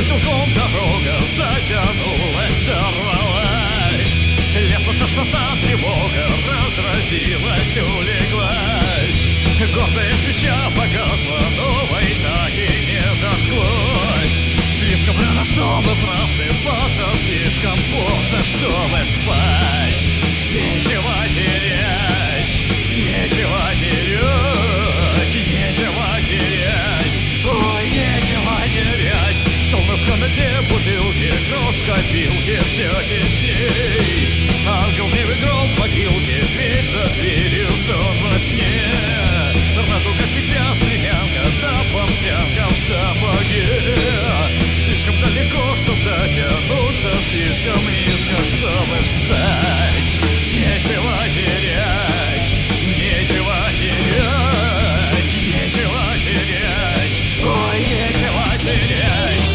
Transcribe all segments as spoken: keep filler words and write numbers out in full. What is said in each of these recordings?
узелком дорога затянулась, сорвалась. Лето, тошнота, тревога разразилась, улеглась. Гордая свеча погасла, новой так и не зажглась. Слишком рано, чтобы просыпаться, слишком поздно, чтобы спать. Нечего терять, нечего терять, нечего терять, ой, нечего терять. Солнышко на дне бутылки, крошка пилки все тесней. Ангел в небе, гром в могилке, дверь за дверью, сон во сне. Радуга, петля, стремянка, да портянка в сапоге. Слишком далеко, чтоб дотянуться, слишком низко, чтобы встать. Нечего терять, нечего терять, нечего терять, ой, нечего терять.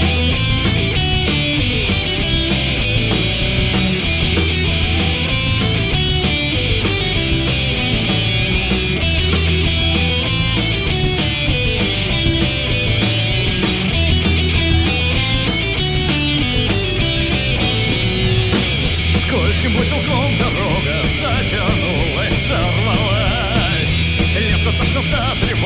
Скользким узелком дорога затянулась, сорвалась. Лето, тошнота, тревога